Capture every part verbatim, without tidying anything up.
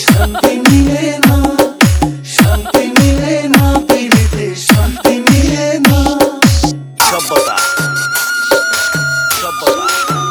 শান্তি মিলে না, শান্তি মিলে না, পীড়িতে শান্তি মিলে না। সভ্যতা সভ্যতা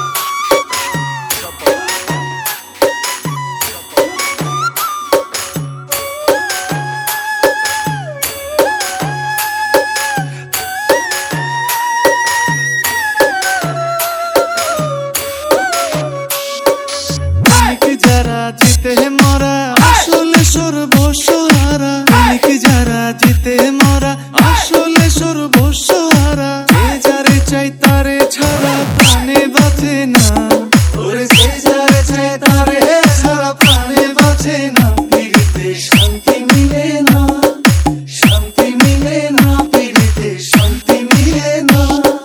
যারা জিতে মরা আসলে সর্বস্ব হারা, যারা জিতে মরা আসলে সর্বস্ব হারা। যে যারে চাই তারে ছাড়া প্রাণে বাঁচে না, ওরে যে যারে চাই তারে ছাড়া প্রাণে বাঁচে না। পীড়িতে শান্তি মিলে না, শান্তি মিলে না, পীড়িতে শান্তি মিলে না।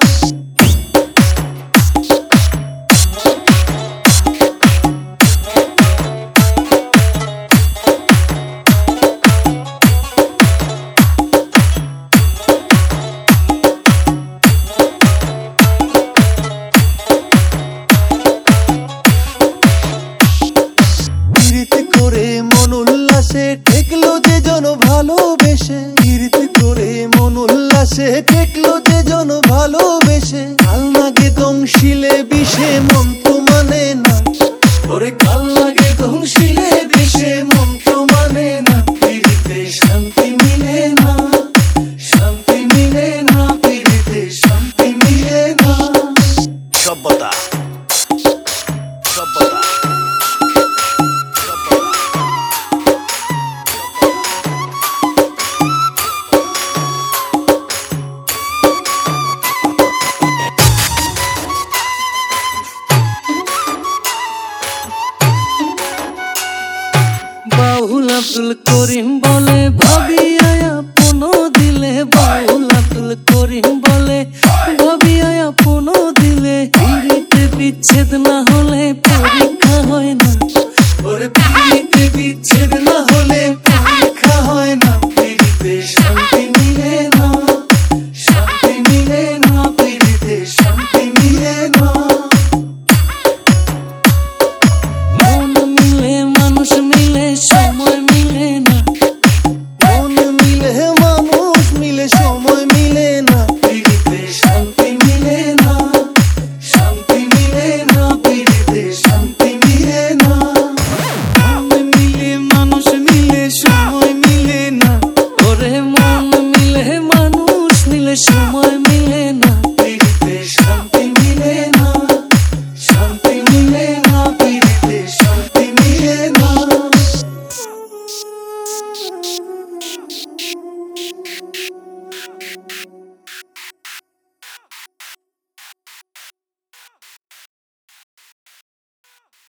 মন উল্লাসে ঠেকলো যে জন ভালোবেসে, পীড়িত করে মন উল্লাসে ঠেকলো যে জন ভালোবেসে। কাল লাগে দংশিলে বিষে মন তো মানে না, ওরে কাল লাগে দংশিলে বিষে মন তো মানে না। পীড়িতে শান্তি মিলে না, শান্তি মিলে না, পীড়িতে শান্তি মিলে না। সভ্যতা সভ্যতা বাউল আব্দুল করিম বলে ভাবি